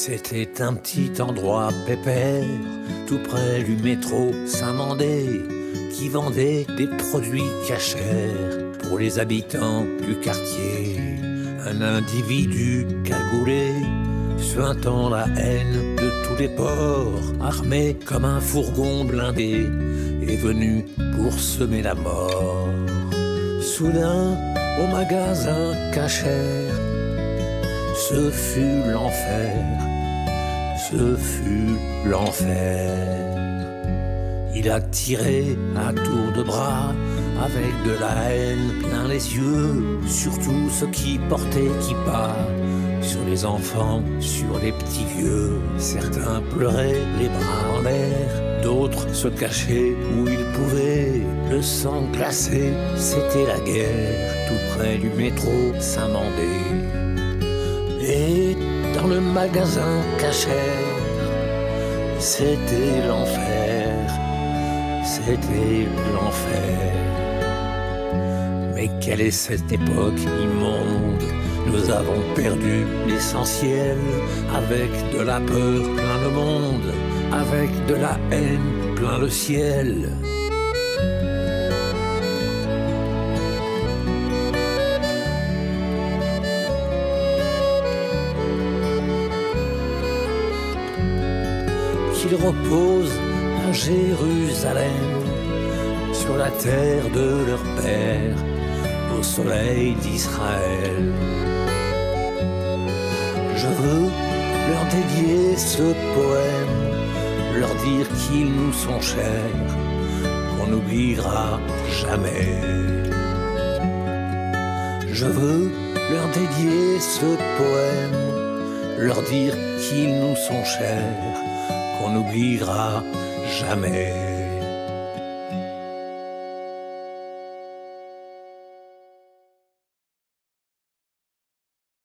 C'était un petit endroit pépère, tout près du métro Saint-Mandé, qui vendait des produits cachers pour les habitants du quartier. Un individu cagoulé, suintant la haine de tous les ports, armé comme un fourgon blindé, est venu pour semer la mort. Soudain, au magasin cachère, ce fut l'enfer, ce fut l'enfer. Il a tiré à tour de bras, avec de la haine plein les yeux, sur tous ceux qui portaient kippa, sur les enfants, sur les petits vieux. Certains pleuraient les bras en l'air, d'autres se cachaient où ils pouvaient. Le sang glacé, c'était la guerre, tout près du métro Saint-Mandé. Et dans le magasin cachère, c'était l'enfer, c'était l'enfer. Mais quelle est cette époque immonde? Nous avons perdu l'essentiel, avec de la peur plein le monde, avec de la haine plein le ciel. Qu'ils reposent à Jérusalem, sur la terre de leur père, au soleil d'Israël. Je veux leur dédier ce poème, leur dire qu'ils nous sont chers, qu'on n'oubliera jamais. Je veux leur dédier ce poème, leur dire qu'ils nous sont chers, qu'on n'oubliera jamais.